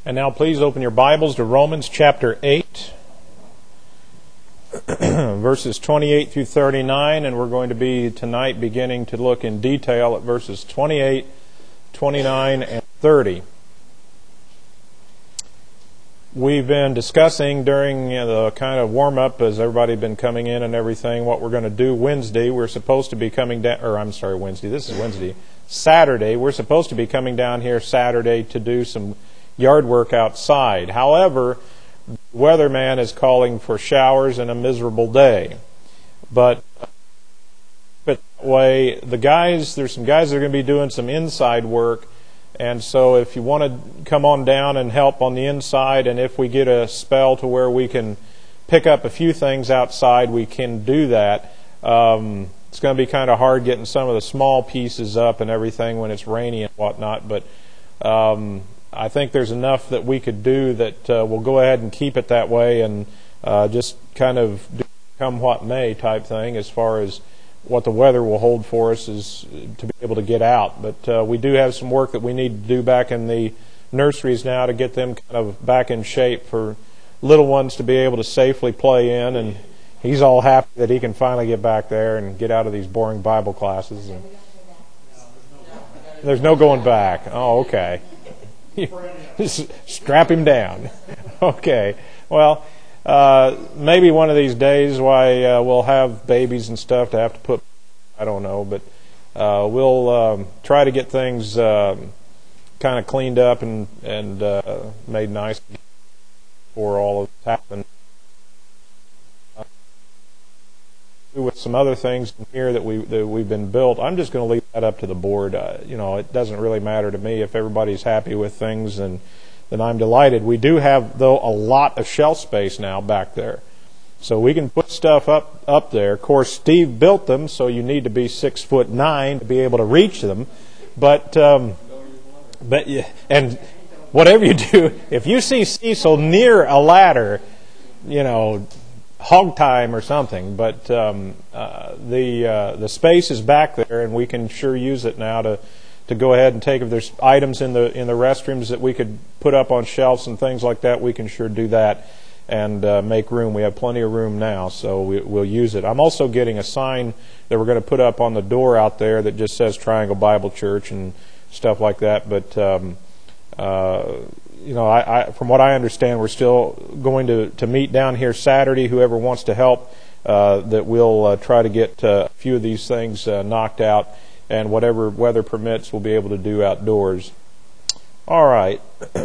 And now please open your Bibles to Romans chapter 8, verses 28 through 39, and we're going to be tonight beginning to look in detail at verses 28, 29, and 30. We've been discussing during the kind of warm-up as everybody's been coming in and everything what we're going to do Wednesday. We're supposed to be coming down, Saturday. We're supposed to be coming down here Saturday to do some yard work outside. However, the weatherman is calling for showers and a miserable day. But that way, there's some guys that are going to be doing some inside work. And so if you want to come on down and help on the inside, and if we get a spell to where we can pick up a few things outside, we can do that. It's going to be kind of hard getting some of the small pieces up and everything when it's rainy and whatnot, but I think there's enough that we could do that we'll go ahead and keep it that way and just kind of do come what may type thing as far as what the weather will hold for us is to be able to get out. But we do have some work that we need to do back in the nurseries now to get them kind of back in shape for little ones to be able to safely play in. And he's all happy that he can finally get back there and get out of these boring Bible classes. And there's no going back. Oh, okay. Just strap him down. Okay. Well, maybe one of these days we'll have babies and stuff to have to put, I don't know, but we'll try to get things kind of cleaned up and made nice before all of this happens. With some other things in here that we've been built, I'm just going to leave that up to the board. It doesn't really matter to me if everybody's happy with things, and then I'm delighted. We do have, though, a lot of shelf space now back there, so we can put stuff up there. Of course, Steve built them, so you need to be 6'9" to be able to reach them. But and whatever you do, if you see Cecil near a ladder, hog time or something, but the space is back there, and we can sure use it now to go ahead and take, if there's items in the restrooms that we could put up on shelves and things like that, we can sure do that and make room. We have plenty of room now, so we'll use it. I'm also getting a sign that we're going to put up on the door out there that just says Triangle Bible Church and stuff like that, but from what I understand, we're still going to meet down here Saturday. Whoever wants to help, that we'll try to get a few of these things knocked out, and whatever weather permits, we'll be able to do outdoors. All right.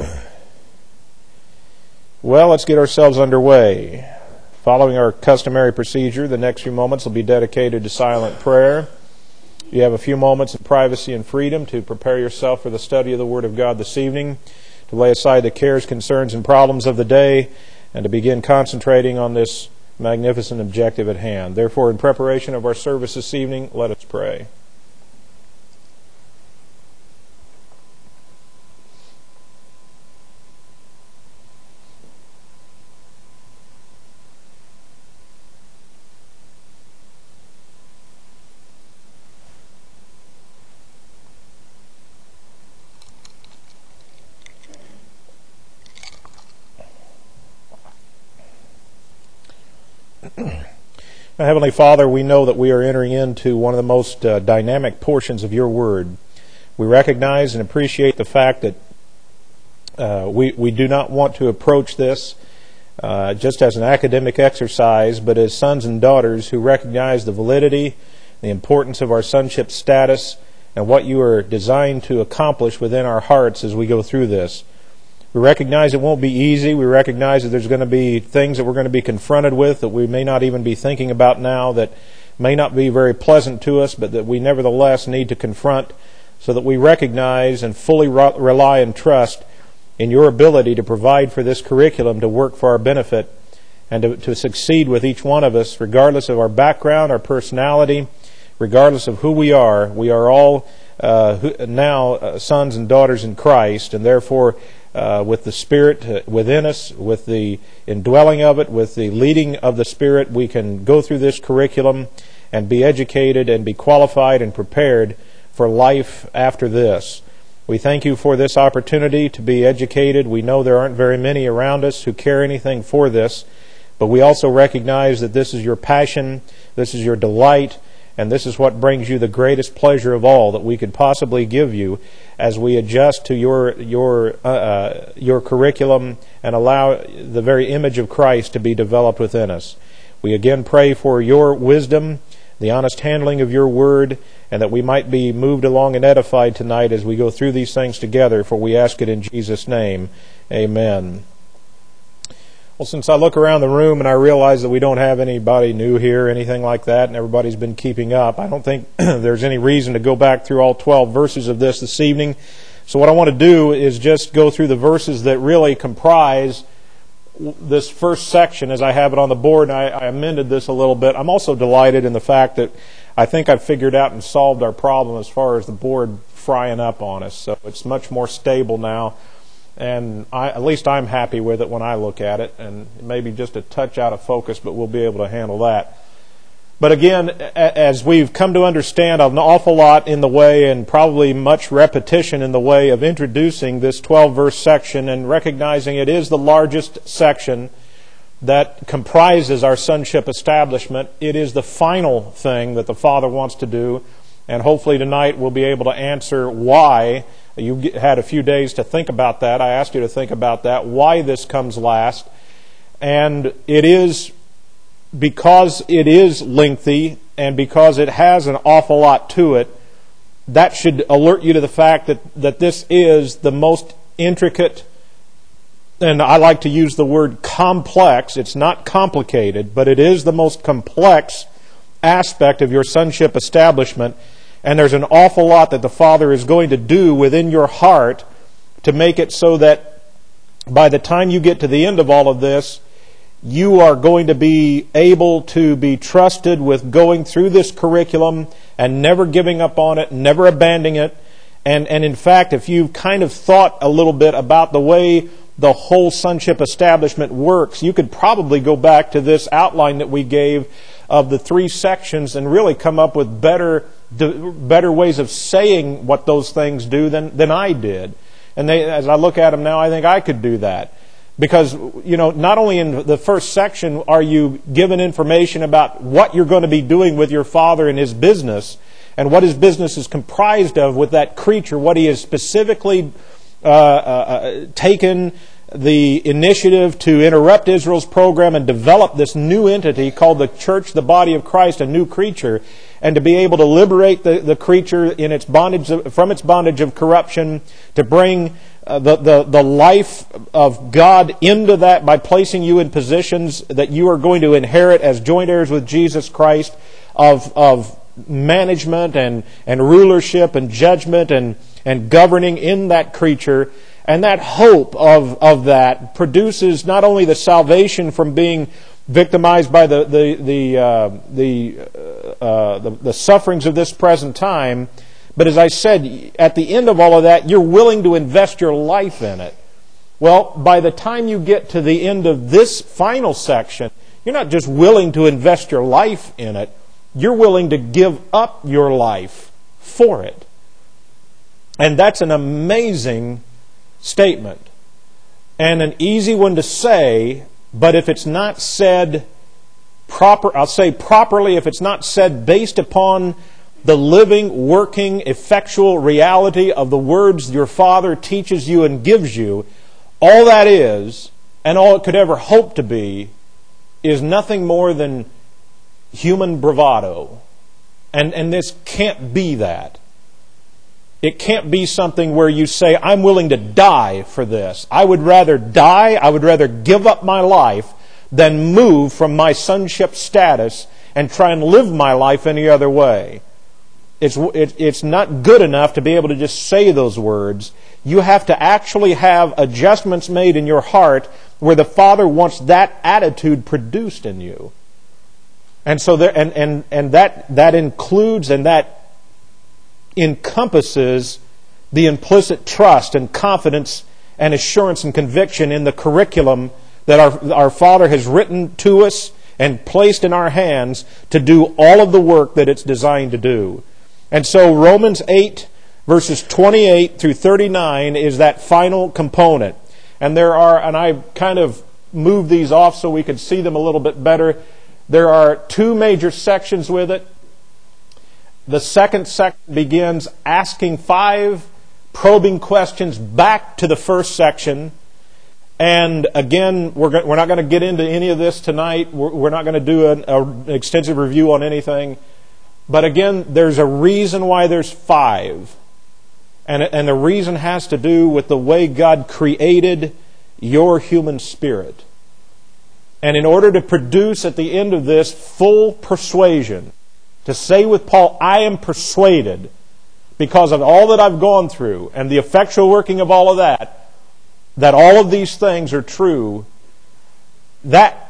Well, let's get ourselves underway. Following our customary procedure, the next few moments will be dedicated to silent prayer. You have a few moments of privacy and freedom to prepare yourself for the study of the Word of God this evening, to lay aside the cares, concerns, and problems of the day, and to begin concentrating on this magnificent objective at hand. Therefore, in preparation of our service this evening, let us pray. Heavenly Father, we know that we are entering into one of the most dynamic portions of your Word. We recognize and appreciate the fact that we do not want to approach this just as an academic exercise, but as sons and daughters who recognize the validity, the importance of our sonship status, and what you are designed to accomplish within our hearts as we go through this. We recognize it won't be easy. We recognize that there's going to be things that we're going to be confronted with that we may not even be thinking about now, that may not be very pleasant to us, but that we nevertheless need to confront, so that we recognize and fully rely and trust in your ability to provide for this curriculum to work for our benefit and to succeed with each one of us, regardless of our background, our personality, regardless of who we are. We are all now sons and daughters in Christ, and therefore with the Spirit within us, with the indwelling of it, with the leading of the Spirit, we can go through this curriculum and be educated and be qualified and prepared for life after this. We thank you for this opportunity to be educated. We know there aren't very many around us who care anything for this, but we also recognize that this is your passion, this is your delight, and this is what brings you the greatest pleasure of all that we could possibly give you as we adjust to your curriculum and allow the very image of Christ to be developed within us. We again pray for your wisdom, the honest handling of your word, and that we might be moved along and edified tonight as we go through these things together, for we ask it in Jesus' name. Amen. Well, since I look around the room and I realize that we don't have anybody new here, anything like that, and everybody's been keeping up, I don't think there's any reason to go back through all 12 verses of this evening. So what I want to do is just go through the verses that really comprise this first section as I have it on the board, and I amended this a little bit. I'm also delighted in the fact that I think I've figured out and solved our problem as far as the board frying up on us. So it's much more stable now, and at least I'm happy with it when I look at it, and maybe just a touch out of focus, but we'll be able to handle that. But again, as we've come to understand an awful lot in the way, and probably much repetition in the way of introducing this 12-verse section and recognizing it is the largest section that comprises our sonship establishment, it is the final thing that the Father wants to do, and hopefully tonight we'll be able to answer why. You had a few days to think about that. I asked you to think about that, why this comes last. And it is because it is lengthy and because it has an awful lot to it, that should alert you to the fact that this is the most intricate, and I like to use the word complex. It's not complicated, but it is the most complex aspect of your sonship establishment. And there's an awful lot that the Father is going to do within your heart to make it so that by the time you get to the end of all of this, you are going to be able to be trusted with going through this curriculum and never giving up on it, never abandoning it. And in fact, if you've kind of thought a little bit about the way the whole sonship establishment works, you could probably go back to this outline that we gave of the 3 sections and really come up with better ways of saying what those things do than I did. And as I look at them now, I think I could do that. Because, not only in the first section are you given information about what you're going to be doing with your Father and His business, and what His business is comprised of with that creature, what He has specifically taken the initiative to interrupt Israel's program and develop this new entity called the church, the body of Christ, a new creature, and to be able to liberate the creature in its bondage from its bondage of corruption, to bring the life of God into that by placing you in positions that you are going to inherit as joint heirs with Jesus Christ of management and rulership and judgment and governing in that creature. And that hope of that produces not only the salvation from being victimized by the sufferings of this present time, but as I said, at the end of all of that, you're willing to invest your life in it. Well, by the time you get to the end of this final section, you're not just willing to invest your life in it, you're willing to give up your life for it. And that's an amazing statement. And an easy one to say, but if it's not said properly, if it's not said based upon the living, working, effectual reality of the words your Father teaches you and gives you, all that is, and all it could ever hope to be, is nothing more than human bravado. And this can't be that. It can't be something where you say, I'm willing to die for this. I would rather die, I would rather give up my life than move from my sonship status and try and live my life any other way. It's not good enough to be able to just say those words. You have to actually have adjustments made in your heart where the Father wants that attitude produced in you. And so there, and that includes and that encompasses the implicit trust and confidence and assurance and conviction in the curriculum that our Father has written to us and placed in our hands to do all of the work that it's designed to do. And so Romans 8, Verses 28 through 39 is that final component. And I kind of moved these off so we could see them a little bit better. There are two major sections with it. The second section begins asking 5 probing questions back to the first section. And again, we're not going to get into any of this tonight. We're not going to do an extensive review on anything. But again, there's a reason why there's 5. And the reason has to do with the way God created your human spirit. And in order to produce at the end of this full persuasion, to say with Paul, I am persuaded because of all that I've gone through and the effectual working of all of that all of these things are true, that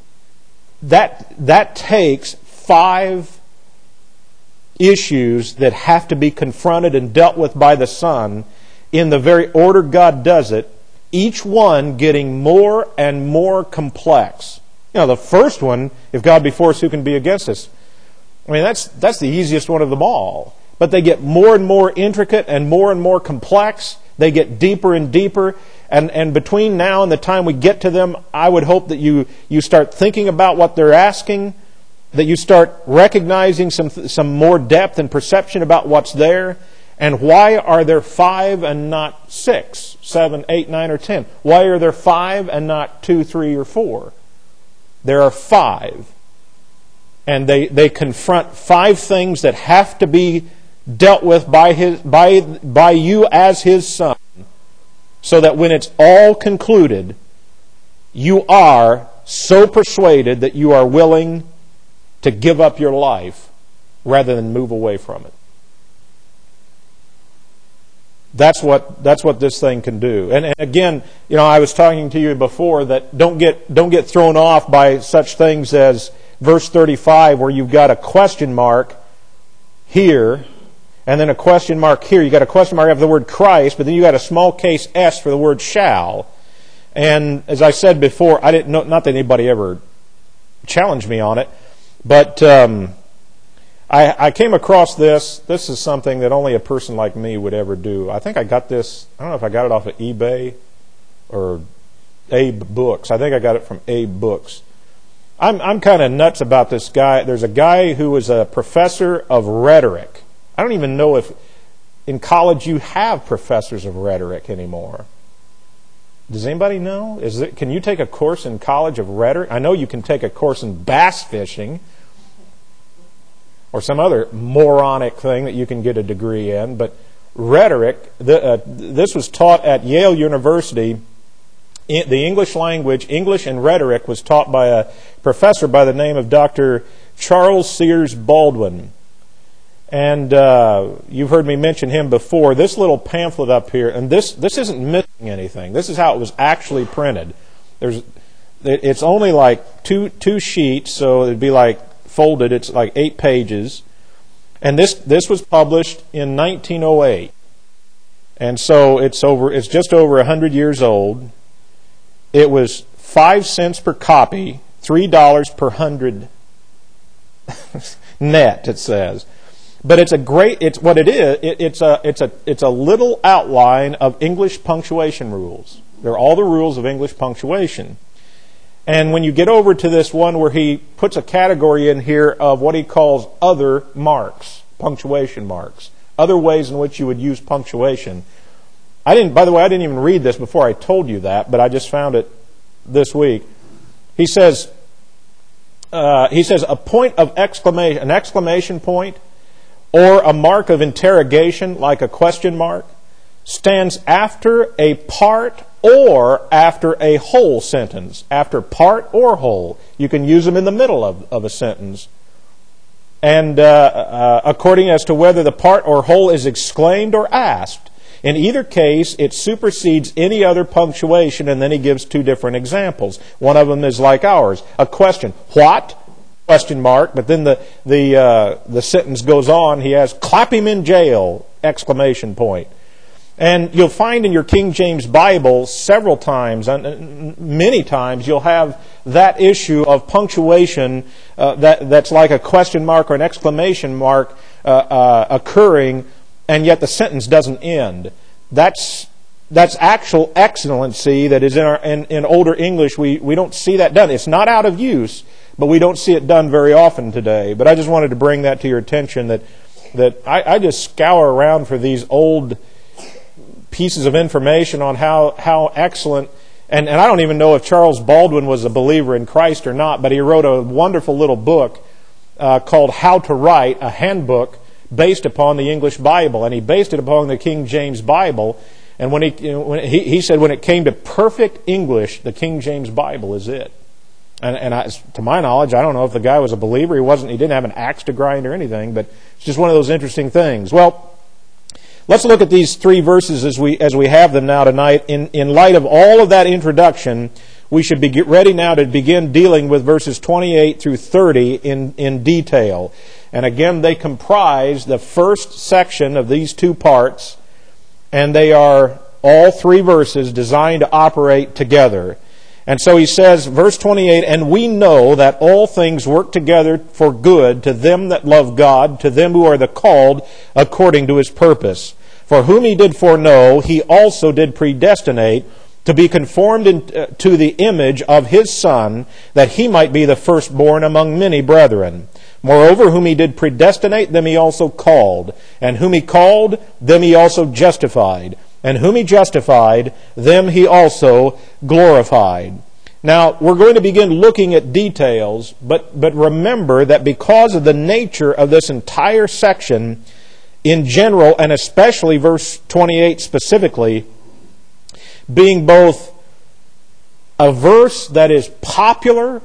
takes 5 issues that have to be confronted and dealt with by the Son in the very order God does it, each one getting more and more complex. The first one, if God be for us, who can be against us? I mean, that's the easiest one of them all. But they get more and more intricate and more complex. They get deeper and deeper. And between now and the time we get to them, I would hope that you start thinking about what they're asking, that you start recognizing some more depth and perception about what's there. And why are there 5 and not 6, 7, 8, 9, or 10? Why are there 5 and not 2, 3, or 4? There are 5. And they confront 5 things that have to be dealt with by you as His Son, so that when it's all concluded, you are so persuaded that you are willing to give up your life rather than move away from it. That's what this thing can do. And again, I was talking to you before that don't get thrown off by such things as verse 35, where you've got a question mark here, and then a question mark here. You've got a question mark after the word Christ, but then you've got a small case S for the word shall. And as I said before, I didn't know, not that anybody ever challenged me on it, but I came across this. This is something that only a person like me would ever do. I think I got this, I don't know if I got it off of eBay or Abe Books. I think I got it from Abe Books. I'm kind of nuts about this guy. There's a guy who was a professor of rhetoric. I don't even know if in college you have professors of rhetoric anymore. Does anybody know? Can you take a course in college of rhetoric? I know you can take a course in bass fishing or some other moronic thing that you can get a degree in. But rhetoric, this was taught at Yale University. The English language, English and rhetoric, was taught by a professor by the name of Dr. Charles Sears Baldwin. And you've heard me mention him before. This little pamphlet up here, and this isn't missing anything. This is how it was actually printed. It's only like two sheets, so it'd be like folded. It's like 8 pages. And this was published in 1908. And so it's just over 100 years old. It was 5 cents per copy, $3 per 100 net, it says. But it's a little outline of English punctuation rules. They're all the rules of English punctuation. And when you get over to this one where he puts a category in here of what he calls other marks, punctuation marks, other ways in which you would use punctuation. By the way, I didn't even read this before I told you that, but I just found it this week. He says a point of exclamation, an exclamation point, or a mark of interrogation, like a question mark, stands after a part or after a whole sentence. After part or whole. You can use them in the middle of a sentence. And according as to whether the part or whole is exclaimed or asked. In either case, it supersedes any other punctuation, and then he gives 2 different examples. One of them is like ours. A question. What? Question mark. But then the sentence goes on. He has, clap him in jail! Exclamation point. And you'll find in your King James Bible several times, many times, you'll have that issue of punctuation that's like a question mark or an exclamation mark occurring and yet the sentence doesn't end. That's actual excellency that is in older English. We don't see that done. It's not out of use, but we don't see it done very often today. But I just wanted to bring that to your attention, that I just scour around for these old pieces of information on how excellent, and I don't even know if Charles Baldwin was a believer in Christ or not, but he wrote a wonderful little book called How to Write, a handbook based upon the English Bible, and he based it upon the King James Bible. And when he said when it came to perfect English, the King James Bible is it. And to my knowledge, I don't know if the guy was a believer. He didn't have an axe to grind or anything, but it's just one of those interesting things. Well, let's look at these 3 verses as we have them now tonight. In light of all of that introduction, we should get ready now to begin dealing with verses 28 through 30 in detail. And again, they comprise the first section of these 2 parts, and they are all 3 verses designed to operate together. And so he says, verse 28, "And we know that all things work together for good to them that love God, to them who are the called according to His purpose. For whom He did foreknow, He also did predestinate to be conformed to the image of His Son, that He might be the firstborn among many brethren. Moreover, whom He did predestinate, them He also called. And whom He called, them He also justified. And whom He justified, them He also glorified." Now, we're going to begin looking at details, but remember that because of the nature of this entire section in general, and especially verse 28 specifically, being both a verse that is popular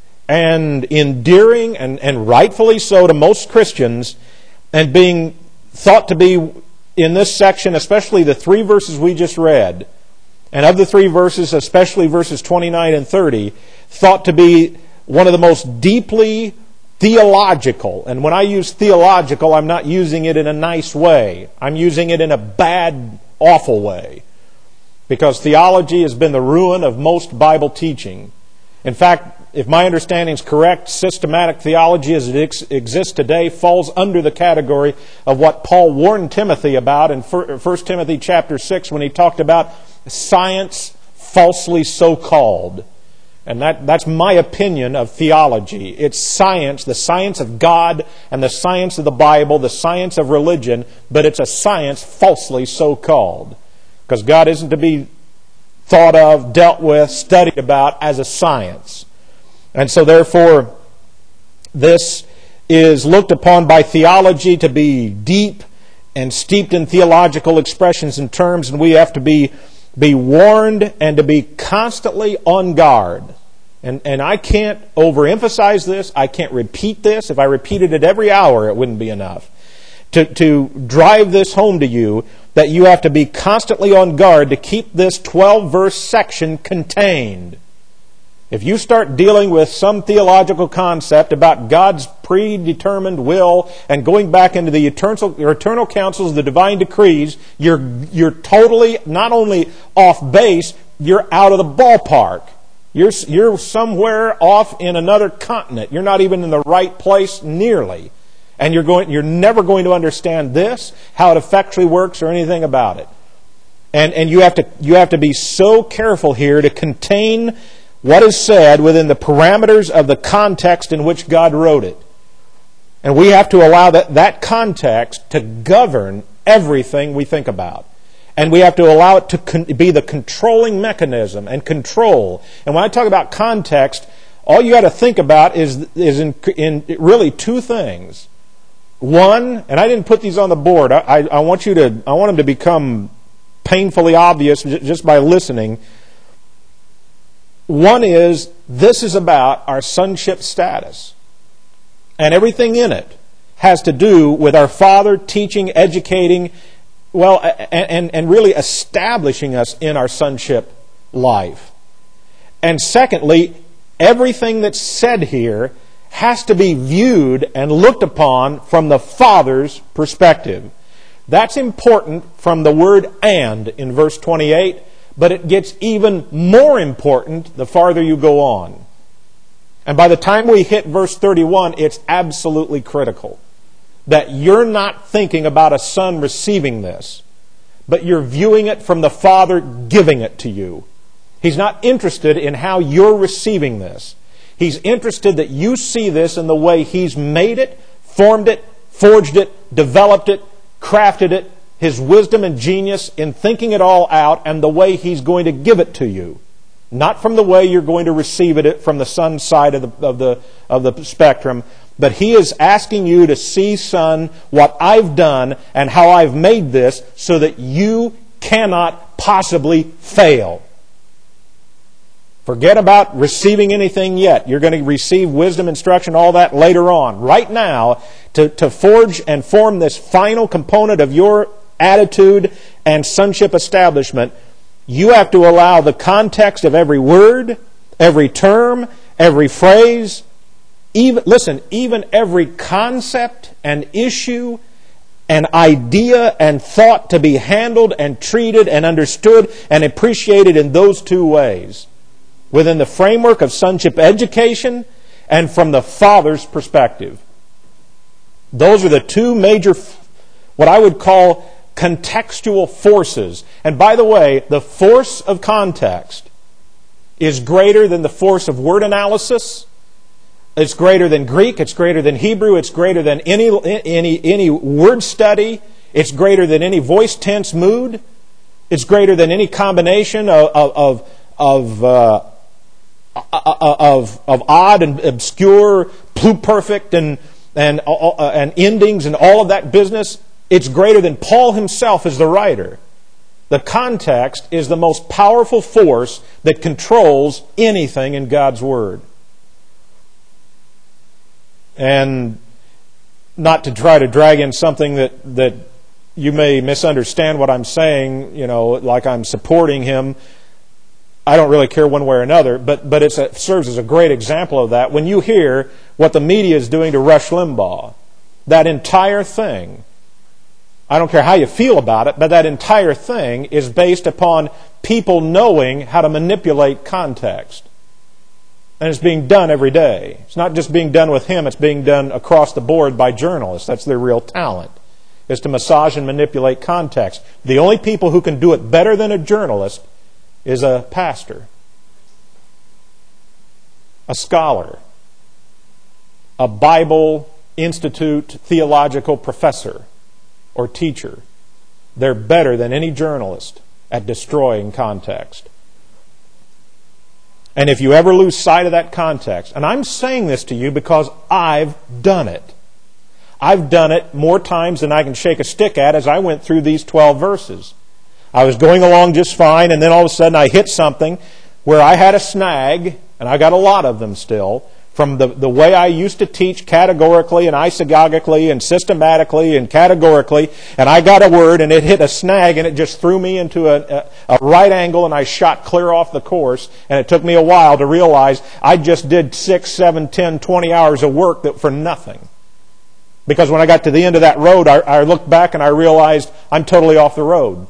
and endearing and rightfully so to most Christians, and being thought to be in this section, especially the 3 verses we just read, and of the 3 verses, especially verses 29 and 30, thought to be one of the most deeply theological. And when I use theological, I'm not using it in a nice way. I'm using it in a bad, awful way. Because theology has been the ruin of most Bible teaching. In fact, if my understanding is correct, systematic theology as it exists today falls under the category of what Paul warned Timothy about in 1 Timothy chapter 6 when he talked about science falsely so-called. And that's my opinion of theology. It's science, the science of God and the science of the Bible, the science of religion, but it's a science falsely so-called. Because God isn't to be thought of, dealt with, studied about as a science. And so therefore, this is looked upon by theology to be deep and steeped in theological expressions and terms, and we have to be warned and to be constantly on guard. And I can't overemphasize this. I can't repeat this. If I repeated it every hour, it wouldn't be enough. To drive this home to you, that you have to be constantly on guard to keep this 12-verse section contained. If you start dealing with some theological concept about God's predetermined will and going back into the eternal counsels, the divine decrees, you're totally not only off base, you're out of the ballpark. You're somewhere off in another continent. You're not even in the right place nearly. And you're never going to understand this, how it effectually works, or anything about it. And you have to be so careful here to contain what is said within the parameters of the context in which God wrote it. And we have to allow that context to govern everything we think about. And we have to allow it to be the controlling mechanism and control. And when I talk about context, all you got to think about is in really 2 things. One, and I didn't put these on the board. I want them to become painfully obvious just by listening. One is, this is about our sonship status. And everything in it has to do with our Father teaching, educating, and really establishing us in our sonship life. And secondly, everything that's said here has to be viewed and looked upon from the Father's perspective. That's important from the word "and" in verse 28, but it gets even more important the farther you go on. And by the time we hit verse 31, it's absolutely critical. that you're not thinking about a son receiving this, but you're viewing it from the Father giving it to you. He's not interested in how you're receiving this. He's interested that you see this in the way He's made it, formed it, forged it, developed it, crafted it, His wisdom and genius in thinking it all out, and the way He's going to give it to you. Not from the way you're going to receive it from the son's side of the spectrum, but He is asking you to see, son, what I've done and how I've made this so that you cannot possibly fail. Forget about receiving anything yet. You're going to receive wisdom, instruction, all that later on. Right now, to forge and form this final component of your attitude and sonship establishment, you have to allow the context of every word, every term, every phrase, even every concept and issue and idea and thought to be handled and treated and understood and appreciated in those two ways. Within the framework of sonship education and from the Father's perspective. Those are the two major, what I would call contextual forces. And by the way, the force of context is greater than the force of word analysis. It's greater than Greek. It's greater than Hebrew. It's greater than any word study. It's greater than any voice tense mood. It's greater than any combination of odd and obscure, pluperfect and endings and all of that business. It's greater than Paul himself as the writer. The context is the most powerful force that controls anything in God's Word. And not to try to drag in something that you may misunderstand what I'm saying, like I'm supporting him. I don't really care one way or another, but it serves as a great example of that. When you hear what the media is doing to Rush Limbaugh, that entire thing, I don't care how you feel about it, but that entire thing is based upon people knowing how to manipulate context. And it's being done every day. It's not just being done with him, it's being done across the board by journalists. That's their real talent, is to massage and manipulate context. The only people who can do it better than a journalist is a pastor, a scholar, a Bible Institute theological professor or teacher. They're better than any journalist at destroying context. And if you ever lose sight of that context, and I'm saying this to you because I've done it. I've done it more times than I can shake a stick at as I went through these 12 verses. I was going along just fine, and then all of a sudden I hit something where I had a snag, and I got a lot of them still, from the way I used to teach categorically and isogogically and systematically and categorically, and I got a word and it hit a snag and it just threw me into a right angle and I shot clear off the course, and it took me a while to realize I just did 6, 7, 10, 20 hours of work for nothing. Because when I got to the end of that road, I looked back and I realized I'm totally off the road.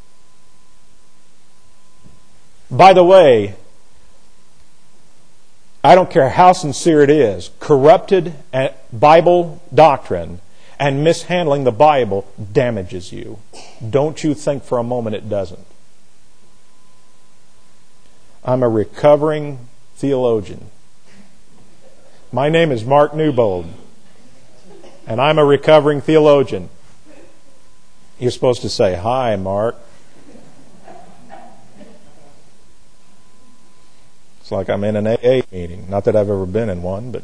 By the way, I don't care how sincere it is, corrupted Bible doctrine and mishandling the Bible damages you. Don't you think for a moment it doesn't. I'm a recovering theologian. My name is Mark Newbold, and I'm a recovering theologian. You're supposed to say, "Hi, Mark." Like I'm in an AA meeting. Not that I've ever been in one, but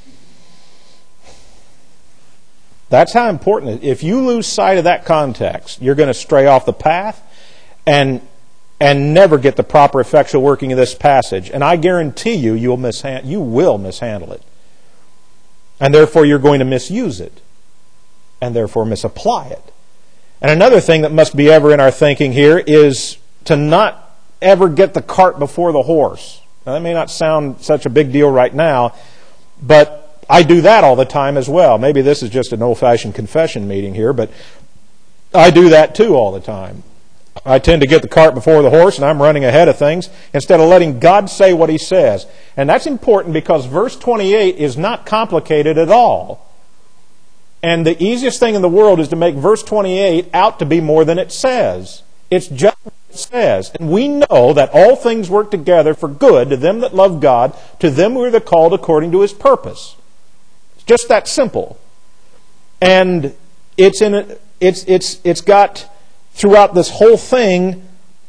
that's how important it is. If you lose sight of that context, you're going to stray off the path and never get the proper effectual working of this passage. And I guarantee you, you will mishandle it. And therefore you're going to misuse it. And therefore misapply it. And another thing that must be ever in our thinking here is to not ever get the cart before the horse. Now, that may not sound such a big deal right now, but I do that all the time as well. Maybe this is just an old-fashioned confession meeting here, but I do that too all the time. I tend to get the cart before the horse, and I'm running ahead of things instead of letting God say what He says. And that's important because verse 28 is not complicated at all. And the easiest thing in the world is to make verse 28 out to be more than it says. It's just what it says. And we know that all things work together for good to them that love God, to them who are the called according to His purpose. It's just that simple. And it's got throughout this whole thing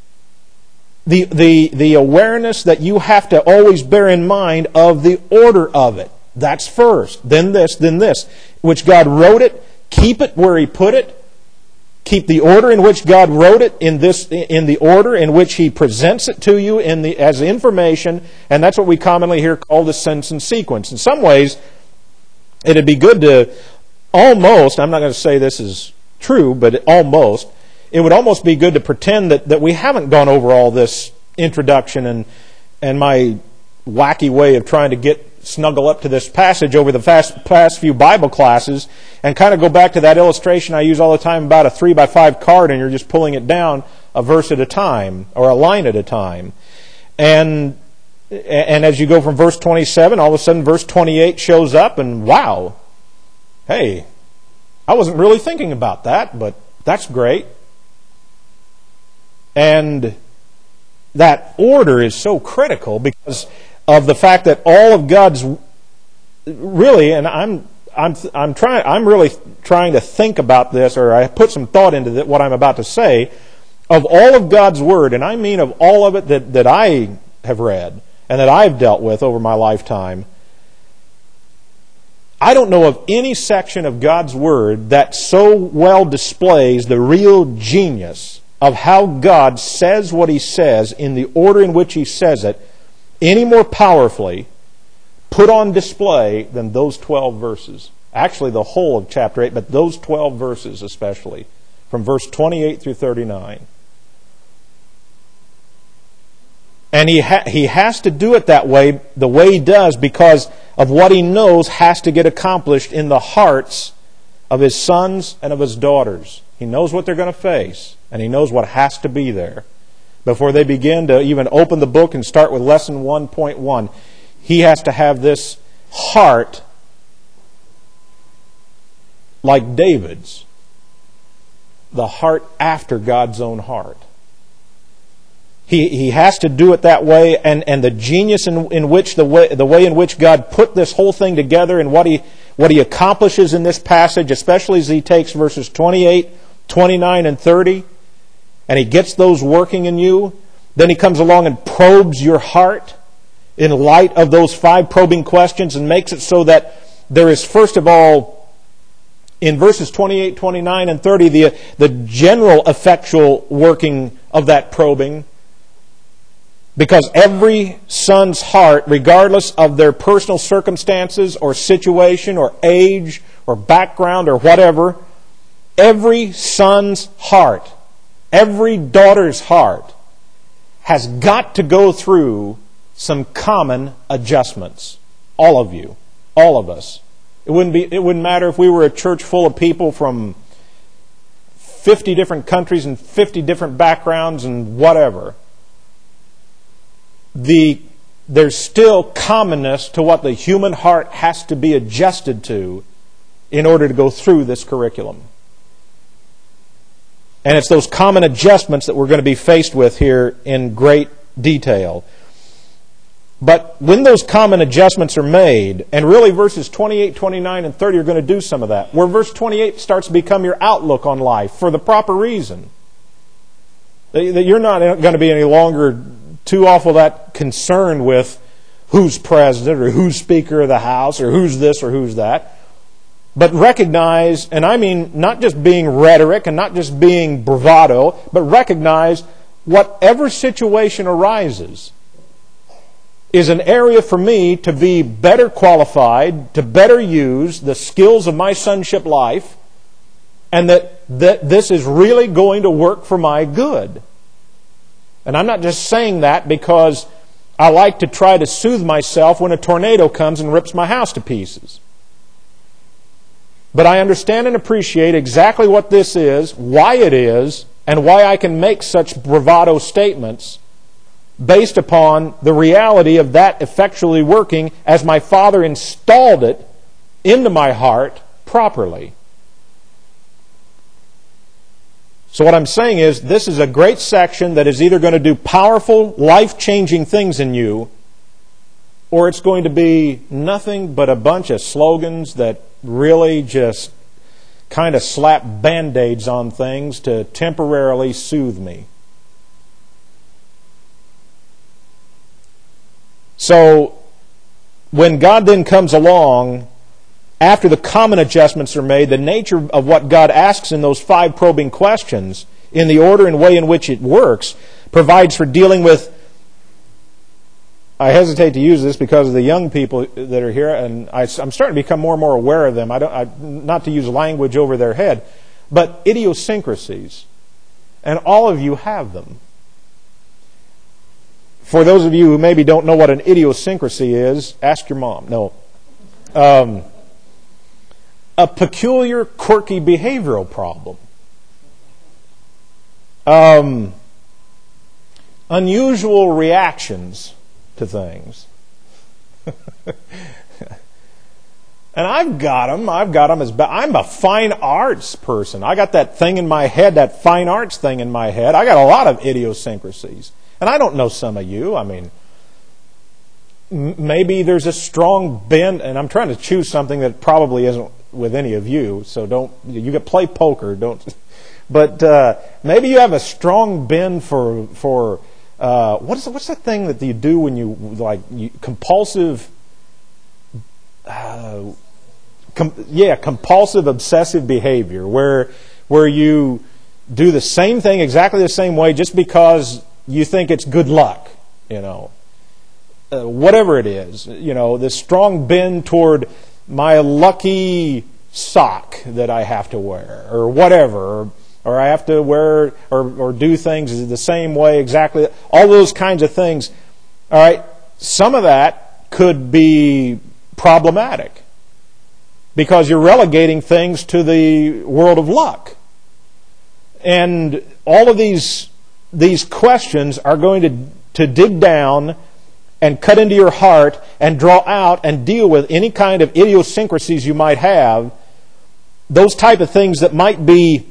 the awareness that you have to always bear in mind of the order of it. That's first, then this, which God wrote it, keep it where He put it, keep the order in which God wrote it in the order in which He presents it to you as information, and that's what we commonly hear called the sense and sequence. In some ways, it'd be good to almost, I'm not going to say this is true, but it would almost be good to pretend that we haven't gone over all this introduction and my wacky way of trying to snuggle up to this passage over the past few Bible classes, and kind of go back to that illustration I use all the time about a 3x5 card, and you're just pulling it down a verse at a time or a line at a time. And as you go from verse 27, all of a sudden verse 28 shows up, and wow, hey, I wasn't really thinking about that, but that's great. And that order is so critical because of the fact that all of God's really, and I'm really trying to think about this, or I put some thought into what I'm about to say, of all of God's Word, and I mean of all of it that I have read and that I've dealt with over my lifetime. I don't know of any section of God's Word that so well displays the real genius of how God says what He says in the order in which He says it, any more powerfully put on display than those 12 verses. Actually, the whole of chapter 8, but those 12 verses especially, from verse 28 through 39. And he has to do it that way, the way He does, because of what He knows has to get accomplished in the hearts of His sons and of His daughters. He knows what they're going to face, and He knows what has to be there. Before they begin to even open the book and start with lesson 1.1, He has to have this heart like David's, the heart after God's own heart. He has to do it that way, and the genius in which the way in which God put this whole thing together and what he accomplishes in this passage, especially as He takes verses 28, 29, and 30, and He gets those working in you. Then He comes along and probes your heart in light of those 5 probing questions and makes it so that there is, first of all, in verses 28, 29, and 30, the general effectual working of that probing. Because every son's heart, regardless of their personal circumstances or situation or age or background or whatever, every son's heart, every daughter's heart has got to go through some common adjustments. All of you, all of us. It wouldn't matter if we were a church full of people from 50 different countries and 50 different backgrounds and whatever. There's still commonness to what the human heart has to be adjusted to in order to go through this curriculum. And it's those common adjustments that we're going to be faced with here in great detail. But when those common adjustments are made, and really verses 28, 29, and 30 are going to do some of that, where verse 28 starts to become your outlook on life for the proper reason. That you're not going to be any longer too awful that concerned with who's president or who's Speaker of the House or who's this or who's that. But recognize, and I mean not just being rhetoric and not just being bravado, but recognize whatever situation arises is an area for me to be better qualified, to better use the skills of my sonship life, and that this is really going to work for my good. And I'm not just saying that because I like to try to soothe myself when a tornado comes and rips my house to pieces. But I understand and appreciate exactly what this is, why it is, and why I can make such bravado statements based upon the reality of that effectually working as my Father installed it into my heart properly. So what I'm saying is, this is a great section that is either going to do powerful, life-changing things in you, or it's going to be nothing but a bunch of slogans that really just kind of slap Band-Aids on things to temporarily soothe me. So, when God then comes along, after the common adjustments are made, the nature of what God asks in those 5 probing questions, in the order and way in which it works, provides for dealing with, I hesitate to use this because of the young people that are here, and I'm starting to become more and more aware of them. Not to use language over their head, but idiosyncrasies. And all of you have them. For those of you who maybe don't know what an idiosyncrasy is, ask your mom. No. A peculiar, quirky behavioral problem. Unusual reactions to things. And I've got them I'm a fine arts person. I got that thing in my head, that fine arts thing in my head. I got a lot of idiosyncrasies. And I don't know some of you. I mean, maybe there's a strong bend, and I'm trying to choose something that probably isn't with any of you, so you can play poker, but maybe you have a strong bend for what's that thing that you do when compulsive compulsive obsessive behavior, where you do the same thing exactly the same way just because you think it's good luck, whatever it is, this strong bend toward my lucky sock that I have to wear, or whatever, or I have to wear or do things the same way exactly, all those kinds of things. All right, some of that could be problematic because you're relegating things to the world of luck. And all of these questions are going to dig down and cut into your heart and draw out and deal with any kind of idiosyncrasies you might have, those type of things that might be,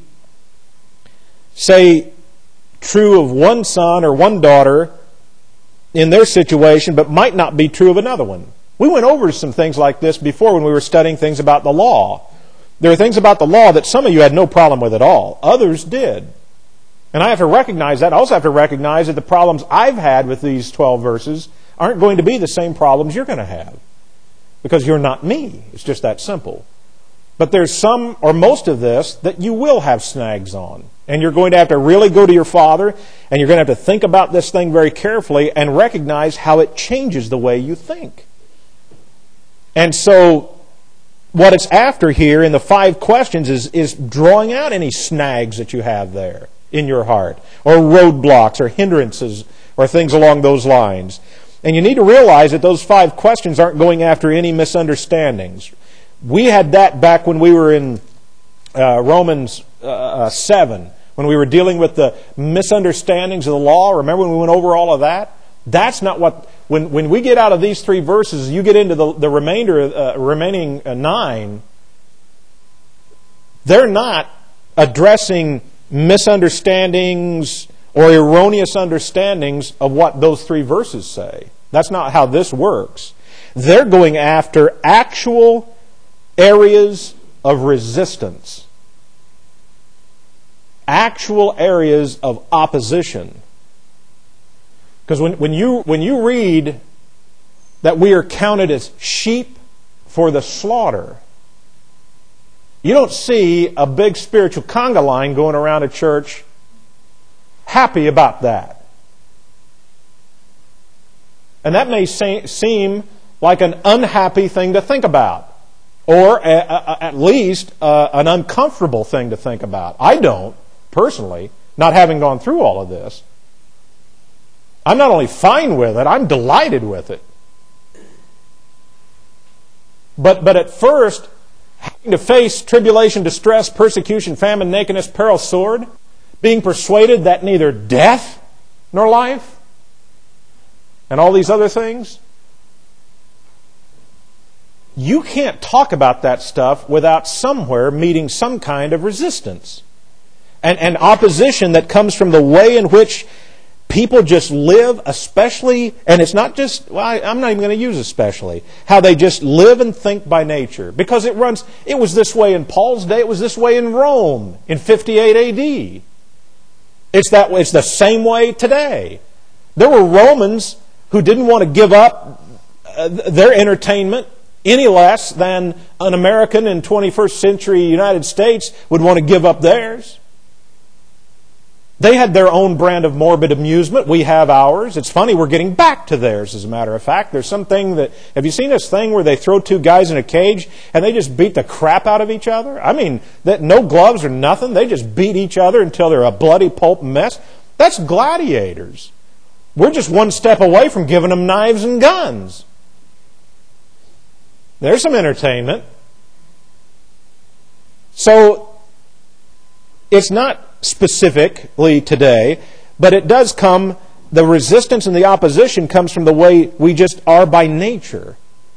say, true of one son or one daughter in their situation, but might not be true of another one. We went over some things like this before when we were studying things about the law. There are things about the law that some of you had no problem with at all. Others did. And I have to recognize that. I also have to recognize that the problems I've had with these 12 verses aren't going to be the same problems you're going to have. Because you're not me. It's just that simple. But there's some or most of this that you will have snags on. And you're going to have to really go to your Father, and you're going to have to think about this thing very carefully and recognize how it changes the way you think. And so, what it's after here in the 5 questions is drawing out any snags that you have there in your heart, or roadblocks, or hindrances, or things along those lines. And you need to realize that those 5 questions aren't going after any misunderstandings. We had that back when we were in Romans 7, when we were dealing with the misunderstandings of the law. Remember when we went over all of that? That's not what... When we get out of these 3 verses, you get into the remaining 9, they're not addressing misunderstandings or erroneous understandings of what those 3 verses say. That's not how this works. They're going after actual areas of resistance, actual areas of opposition. Because when you read that we are counted as sheep for the slaughter, you don't see a big spiritual conga line going around a church happy about that. And that may seem like an unhappy thing to think about, or at least an uncomfortable thing to think about. I don't, personally, not having gone through all of this. I'm not only fine with it, I'm delighted with it. But at first, having to face tribulation, distress, persecution, famine, nakedness, peril, sword, being persuaded that neither death nor life, and all these other things, you can't talk about that stuff without somewhere meeting some kind of resistance. and opposition that comes from the way in which people just live, especially, and it's not just, well, I'm not even going to use especially, how they just live and think by nature. Because it was this way in Paul's day, it was this way in Rome in 58 AD. It's the same way today. There were Romans who didn't want to give up their entertainment any less than an American in 21st century United States would want to give up theirs. They had their own brand of morbid amusement. We have ours. It's funny, we're getting back to theirs, as a matter of fact. There's something that... Have you seen this thing where they throw two guys in a cage and they just beat the crap out of each other? I mean, no gloves or nothing. They just beat each other until they're a bloody pulp mess. That's gladiators. We're just one step away from giving them knives and guns. There's some entertainment. So, it's not specifically today, but it does come, the resistance and the opposition comes from the way we just are by nature.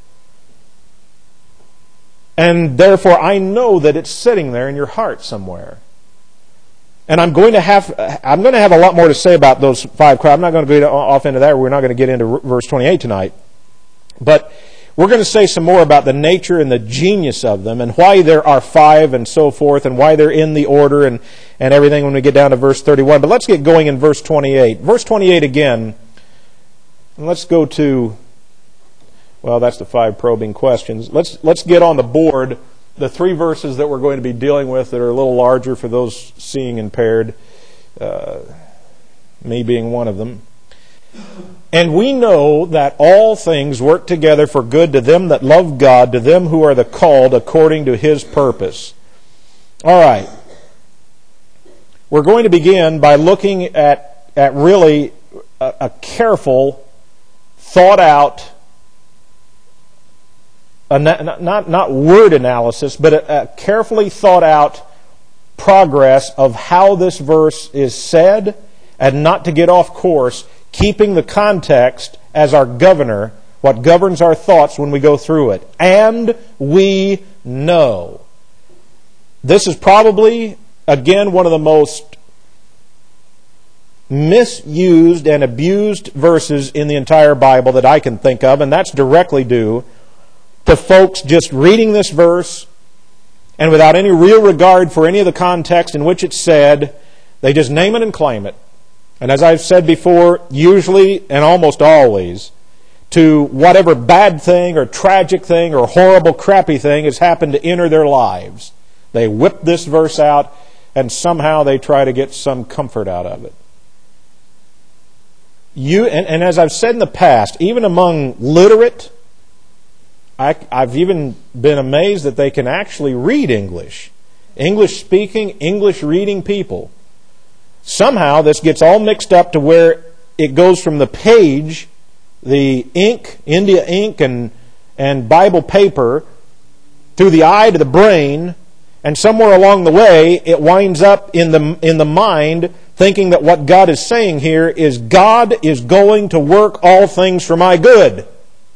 And therefore I know that it's sitting there in your heart somewhere. And I'm going to have a lot more to say about those five crowds. I'm not going to go off into that. We're not going to get into verse 28 tonight. But we're going to say some more about the nature and the genius of them and why there are five and so forth and why they're in the order and everything when we get down to verse 31. But let's get going in verse 28. Verse 28 again. And let's go to, well, that's the five probing questions. Let's get on the board the three verses that we're going to be dealing with that are a little larger for those seeing impaired, me being one of them. And we know that all things work together for good to them that love God, to them who are the called according to His purpose. All right. We're going to begin by looking at really a careful, thought out, not word analysis, but a carefully thought out progress of how this verse is said, and not to get off course, keeping the context as our governor, what governs our thoughts when we go through it. And we know. This is probably, again, one of the most misused and abused verses in the entire Bible that I can think of, and that's directly due to folks just reading this verse and without any real regard for any of the context in which it's said, they just name it and claim it. And as I've said before, usually and almost always, to whatever bad thing or tragic thing or horrible, crappy thing has happened to enter their lives, they whip this verse out and somehow they try to get some comfort out of it. And as I've said in the past, even among literate, I've even been amazed that they can actually read English. English-speaking, English-reading people. Somehow this gets all mixed up to where it goes from the page, the ink, India ink and Bible paper, to the eye, to the brain, and somewhere along the way it winds up in the mind thinking that what God is saying here is God is going to work all things for my good.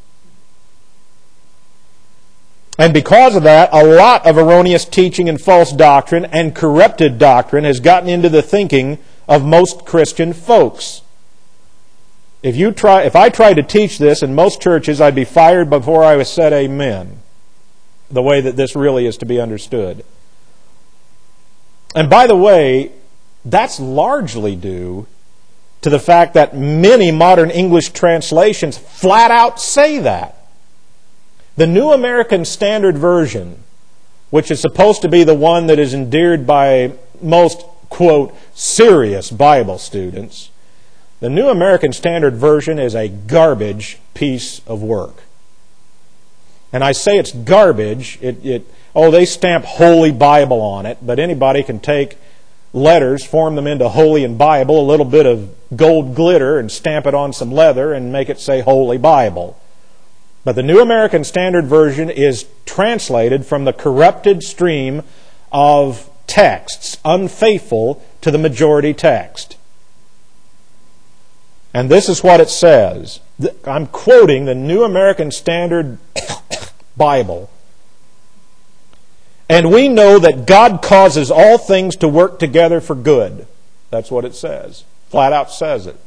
And because of that, a lot of erroneous teaching and false doctrine and corrupted doctrine has gotten into the thinking of most Christian folks. If I tried to teach this in most churches, I'd be fired before I was said amen, the way that this really is to be understood. And by the way, that's largely due to the fact that many modern English translations flat out say that. The New American Standard Version, which is supposed to be the one that is endeared by most, quote, serious Bible students, the New American Standard Version is a garbage piece of work. And I say it's garbage. They stamp Holy Bible on it, but anybody can take letters, form them into Holy and Bible, a little bit of gold glitter, and stamp it on some leather and make it say Holy Bible. But the New American Standard Version is translated from the corrupted stream of texts, unfaithful to the majority text. And this is what it says. I'm quoting the New American Standard Bible. And we know that God causes all things to work together for good. That's what it says. Flat out says it.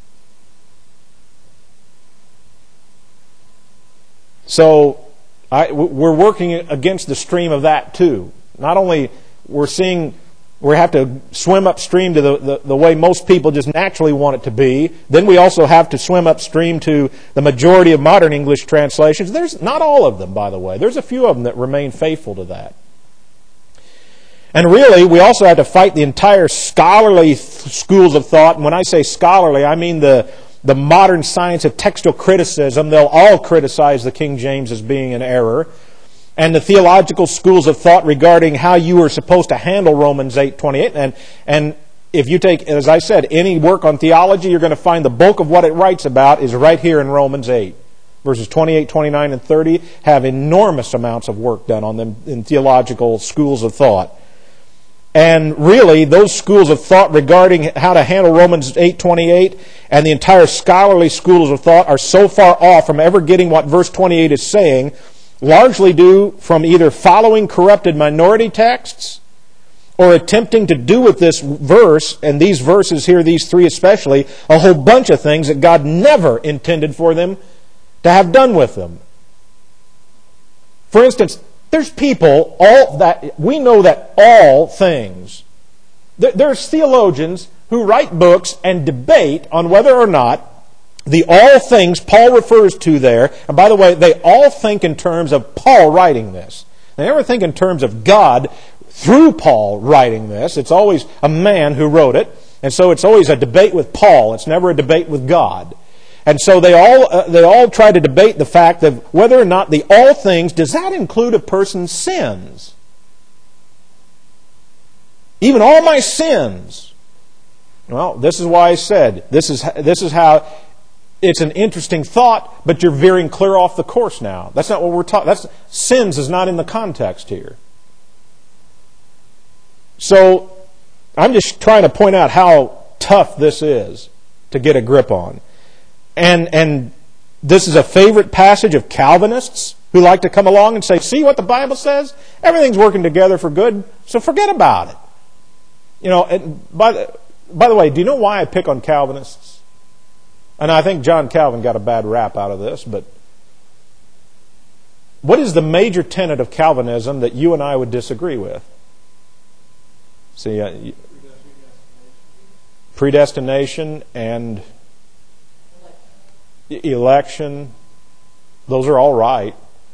So we're working against the stream of that too. Not only we have to swim upstream to the way most people just naturally want it to be. Then we also have to swim upstream to the majority of modern English translations. There's not all of them, by the way. There's a few of them that remain faithful to that. And really, we also have to fight the entire scholarly schools of thought. And when I say scholarly, I mean the modern science of textual criticism. They'll all criticize the King James as being an error. And the theological schools of thought regarding how you are supposed to handle Romans 8:28. And if you take, as I said, any work on theology, you're going to find the bulk of what it writes about is right here in Romans 8. Verses 28, 29, and 30 have enormous amounts of work done on them in theological schools of thought. And really, those schools of thought regarding how to handle Romans 8:28 and the entire scholarly schools of thought are so far off from ever getting what verse 28 is saying, largely due from either following corrupted minority texts or attempting to do with this verse, and these verses here, these three especially, a whole bunch of things that God never intended for them to have done with them. For instance, there's people, we know that all things, there's theologians who write books and debate on whether or not the all things Paul refers to there, and by the way, they all think in terms of Paul writing this. They never think in terms of God through Paul writing this. It's always a man who wrote it, and so it's always a debate with Paul. It's never a debate with God. And so they all try to debate the fact of whether or not the all things, does that include a person's sins? Even all my sins. Well, this is why I said, this is how it's an interesting thought, but you're veering clear off the course now. That's not what we're talking. Sins is not in the context here. So I'm just trying to point out how tough this is to get a grip on. And this is a favorite passage of Calvinists who like to come along and say, see what the Bible says? Everything's working together for good, so forget about it. You know, and by the way, do you know why I pick on Calvinists? And I think John Calvin got a bad rap out of this, but what is the major tenet of Calvinism that you and I would disagree with? See, predestination and election, those are all right.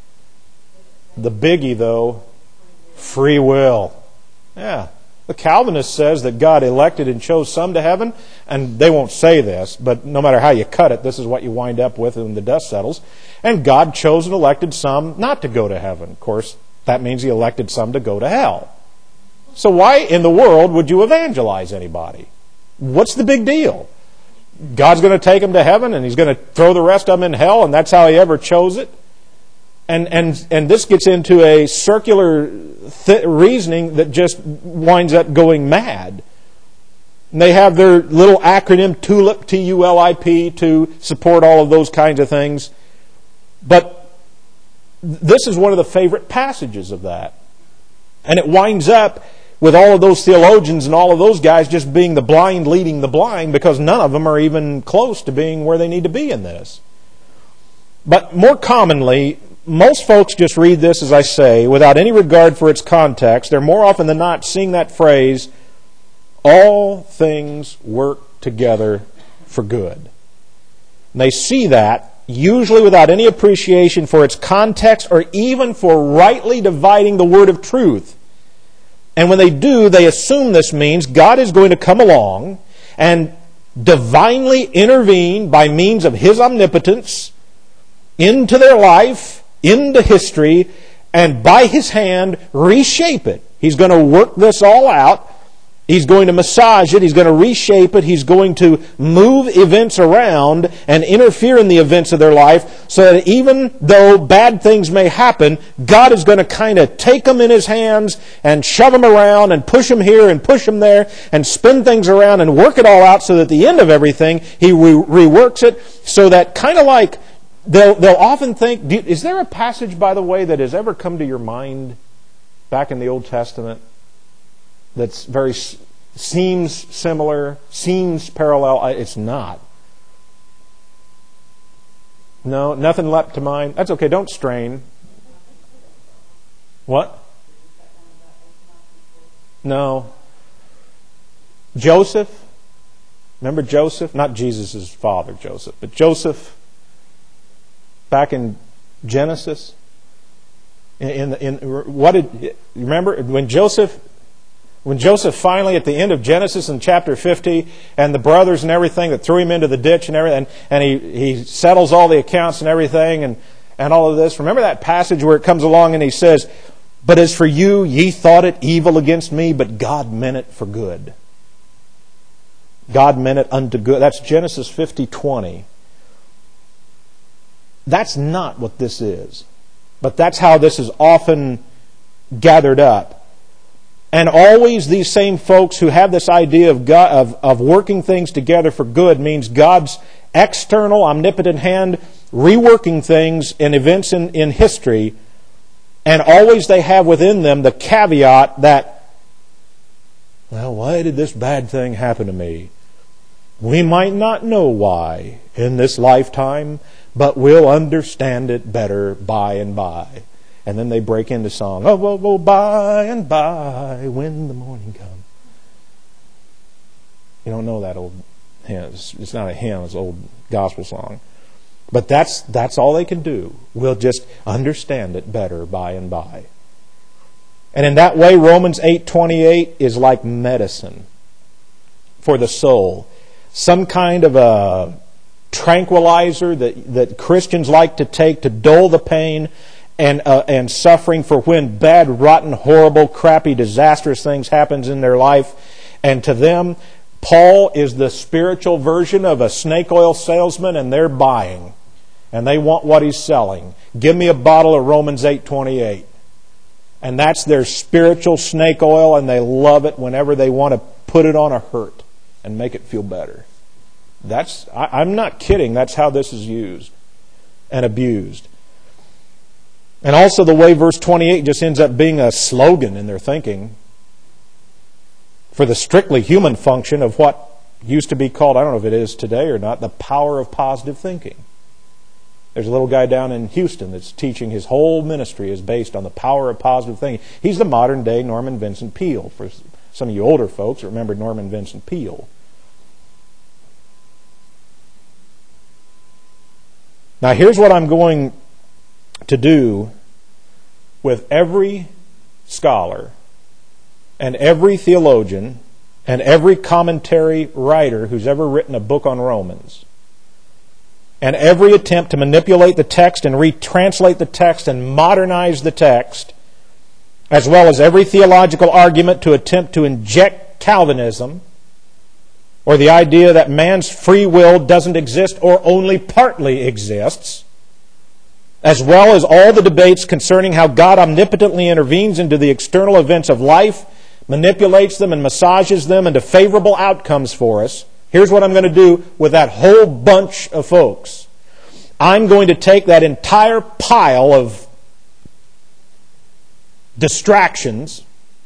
The biggie, though, free will. Yeah. The Calvinist says that God elected and chose some to heaven, and they won't say this, but no matter how you cut it, this is what you wind up with when the dust settles. And God chose and elected some not to go to heaven. Of course, that means He elected some to go to hell. So why in the world would you evangelize anybody? What's the big deal? God's going to take them to heaven and He's going to throw the rest of them in hell, and that's how He ever chose it. And this gets into a circular reasoning that just winds up going mad. And they have their little acronym TULIP, T-U-L-I-P, to support all of those kinds of things. But this is one of the favorite passages of that. And it winds up with all of those theologians and all of those guys just being the blind leading the blind, because none of them are even close to being where they need to be in this. But more commonly, most folks just read this, as I say, without any regard for its context. They're more often than not seeing that phrase, all things work together for good. And they see that usually without any appreciation for its context or even for rightly dividing the word of truth. And when they do, they assume this means God is going to come along and divinely intervene by means of His omnipotence into their life, into history, and by His hand reshape it. He's going to work this all out. He's going to massage it. He's going to reshape it. He's going to move events around and interfere in the events of their life so that even though bad things may happen, God is going to kind of take them in His hands and shove them around and push them here and push them there and spin things around and work it all out so that at the end of everything, He reworks it so that kind of like they'll often think, is there a passage, by the way, that has ever come to your mind back in the Old Testament that's seems similar, seems parallel? It's not. No, nothing leapt to mind. That's okay, don't strain. What? No. Joseph? Remember Joseph? Not Jesus' father, Joseph, but Joseph back in Genesis. Remember when Joseph finally at the end of Genesis in chapter 50, and the brothers and everything that threw him into the ditch and everything, and he settles all the accounts and everything and all of this. Remember that passage where it comes along and he says, "But as for you, ye thought it evil against me, but God meant it for good." God meant it unto good. That's Genesis 50:20. That's not what this is. But that's how this is often gathered up. And always these same folks who have this idea of God, of working things together for good means God's external, omnipotent hand reworking things and events in history. And always they have within them the caveat that, well, why did this bad thing happen to me? We might not know why in this lifetime, but we'll understand it better by and by. And then they break into song, oh, by and by, when the morning comes. You don't know that old hymn. It's not a hymn, it's an old gospel song. But that's all they can do. We'll just understand it better by and by. And in that way, Romans 8:28 is like medicine for the soul. Some kind of a tranquilizer that Christians like to take to dull the pain and suffering for when bad, rotten, horrible, crappy, disastrous things happens in their life. And to them, Paul is the spiritual version of a snake oil salesman, and they're buying. And they want what he's selling. Give me a bottle of Romans 8:28. And that's their spiritual snake oil, and they love it whenever they want to put it on a hurt and make it feel better. I'm not kidding. That's how this is used and abused. And also the way verse 28 just ends up being a slogan in their thinking for the strictly human function of what used to be called, I don't know if it is today or not, the power of positive thinking. There's a little guy down in Houston that's teaching, his whole ministry is based on the power of positive thinking. He's the modern day Norman Vincent Peale. For some of you older folks, remember Norman Vincent Peale. Now here's what I'm going to do with every scholar and every theologian and every commentary writer who's ever written a book on Romans. And every attempt to manipulate the text and retranslate the text and modernize the text, as well as every theological argument to attempt to inject Calvinism, or the idea that man's free will doesn't exist or only partly exists, as well as all the debates concerning how God omnipotently intervenes into the external events of life, manipulates them and massages them into favorable outcomes for us. Here's what I'm going to do with that whole bunch of folks. I'm going to take that entire pile of distractions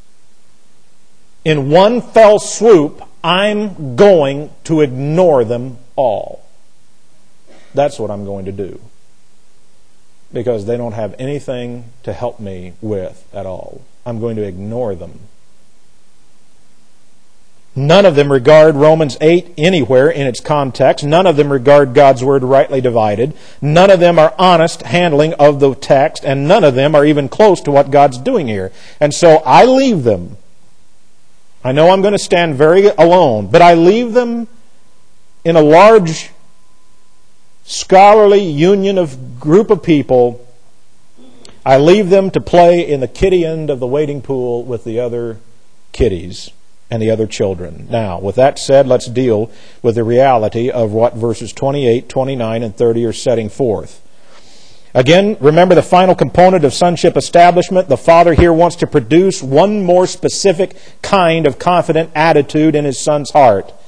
in one fell swoop. I'm going to ignore them all. That's what I'm going to do. Because they don't have anything to help me with at all. I'm going to ignore them. None of them regard Romans 8 anywhere in its context. None of them regard God's Word rightly divided. None of them are honest handling of the text. And none of them are even close to what God's doing here. And so I leave them. I know I'm going to stand very alone, but I leave them in a large scholarly union of group of people. I leave them to play in the kiddie end of the wading pool with the other kiddies and the other children. Now, with that said, let's deal with the reality of what verses 28, 29, and 30 are setting forth. Again, remember the final component of sonship establishment. The Father here wants to produce one more specific kind of confident attitude in His Son's heart.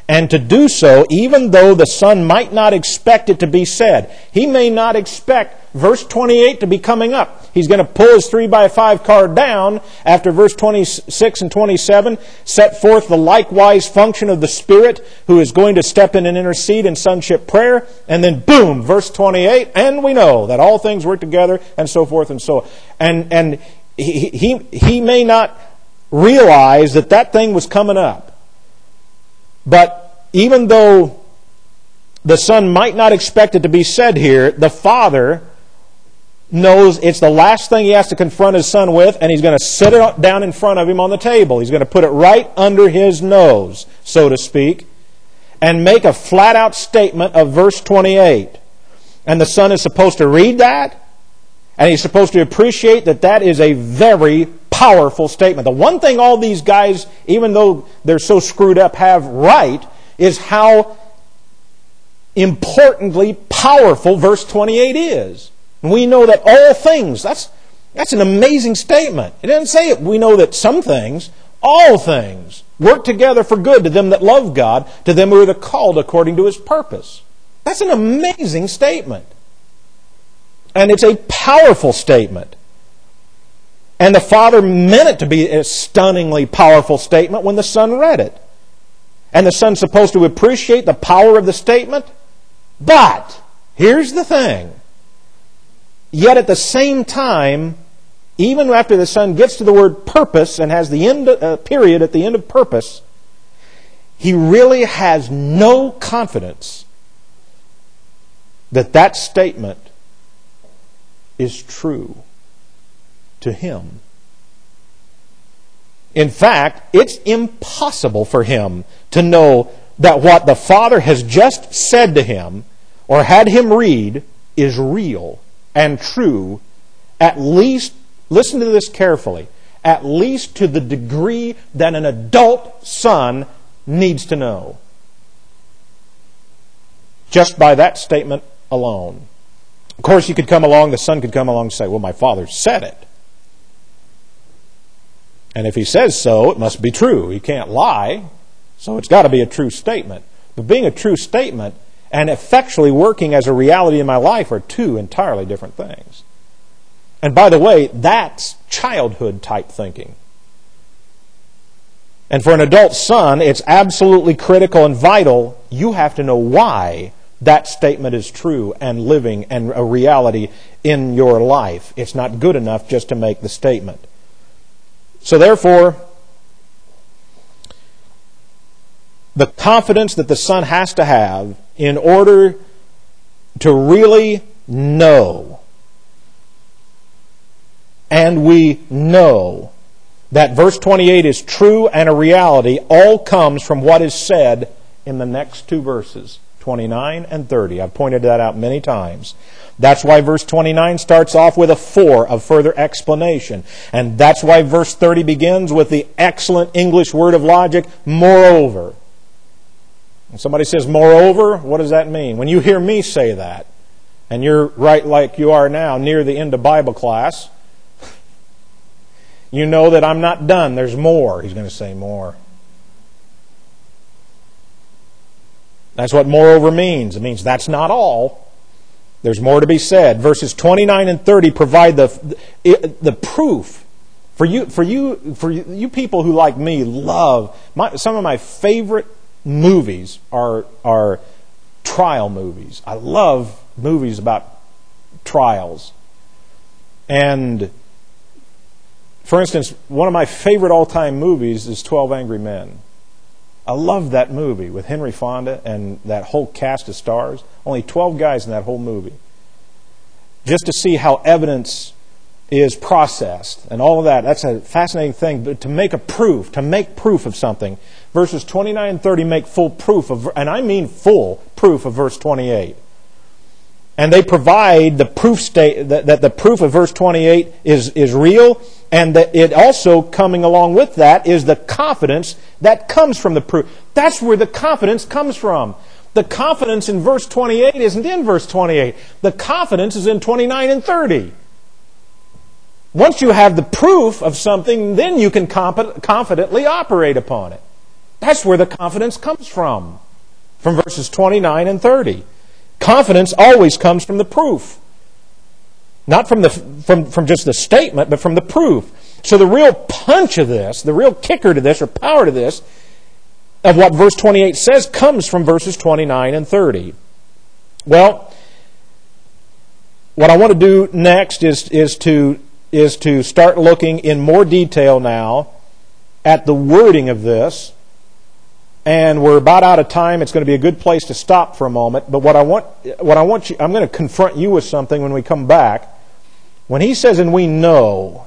and to do so even though the Son might not expect it to be said. He may not expect verse 28 to be coming up. He's going to pull his 3x5 card down after verse 26 and 27, set forth the likewise function of the Spirit who is going to step in and intercede in sonship prayer, and then boom, verse 28, and we know that all things work together, and so forth and so on. And he may not realize that thing was coming up. But even though the Son might not expect it to be said here, the Father knows it's the last thing he has to confront his Son with, and he's going to sit it down in front of him on the table. He's going to put it right under his nose, so to speak, and make a flat-out statement of verse 28. And the Son is supposed to read that, and he's supposed to appreciate that is a very powerful statement. The one thing all these guys, even though they're so screwed up, have right is how importantly powerful verse 28 is. And we know that all things, that's an amazing statement. It doesn't say it. We know that some things, all things, work together for good to them that love God, to them who are the called according to His purpose. That's an amazing statement. And it's a powerful statement. And the Father meant it to be a stunningly powerful statement when the Son read it. And the Son's supposed to appreciate the power of the statement. But, here's the thing. Yet at the same time, even after the Son gets to the word purpose and has the end period at the end of purpose, he really has no confidence that statement is true to him. In fact, it's impossible for him to know that what the Father has just said to him or had him read is real and true, at least, listen to this carefully, at least to the degree that an adult son needs to know. Just by that statement alone. Of course, the Son could come along and say, well, my Father said it. And if He says so, it must be true. He can't lie. So it's got to be a true statement. But being a true statement and effectually working as a reality in my life are two entirely different things. And by the way, that's childhood type thinking. And for an adult son, it's absolutely critical and vital. You have to know why that statement is true and living and a reality in your life. It's not good enough just to make the statement. So therefore, the confidence that the Son has to have in order to really know, and we know that verse 28 is true and a reality, all comes from what is said in the next two verses, 29 and 30. I've pointed that out many times. That's why verse 29 starts off with a for of further explanation. And that's why verse 30 begins with the excellent English word of logic, moreover. When somebody says moreover, what does that mean? When you hear me say that, and you're right like you are now, near the end of Bible class, you know that I'm not done. There's more. He's going to say more. That's what moreover means. It means that's not all. There's more to be said. Verses 29 and 30 provide the proof. For you people who, like me, love... some of my favorite movies are trial movies. I love movies about trials. And, for instance, one of my favorite all-time movies is 12 Angry Men. I love that movie with Henry Fonda and that whole cast of stars. Only 12 guys in that whole movie. Just to see how evidence is processed and all of that. That's a fascinating thing. But to make proof of something. Verses 29 and 30 make full proof of, and I mean full proof of verse 28. And they provide the proof that the proof of verse 28 is real, and that it also, coming along with that, is the confidence that comes from the proof. That's where the confidence comes from. The confidence in verse 28 isn't in verse 28. The confidence is in 29 and 30. Once you have the proof of something, then you can confidently operate upon it. That's where the confidence comes from verses 29 and 30. Confidence always comes from the proof. Not from just the statement, but from the proof. So the real punch of this, the real kicker to this, or power to this, of what verse 28 says, comes from verses 29 and 30. Well, what I want to do next is to start looking in more detail now at the wording of this. And we're about out of time. It's going to be a good place to stop for a moment. But what I want you, I'm going to confront you with something when we come back. When he says, and we know,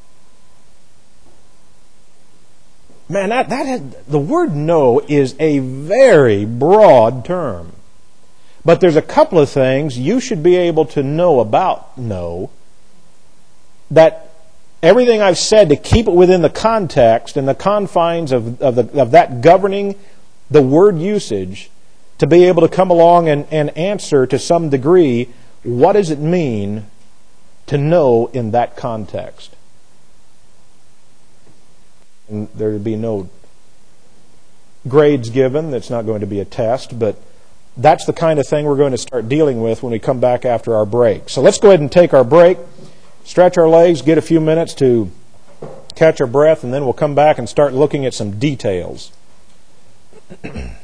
man, the word know is a very broad term. But there's a couple of things you should be able to know about know, that everything I've said, to keep it within the context and the confines of that governing the word usage, to be able to come along and answer to some degree, what does it mean to know in that context? And there would be no grades given. That's not going to be a test, but that's the kind of thing we're going to start dealing with when we come back after our break. So let's go ahead and take our break, stretch our legs, get a few minutes to catch our breath, and then we'll come back and start looking at some details.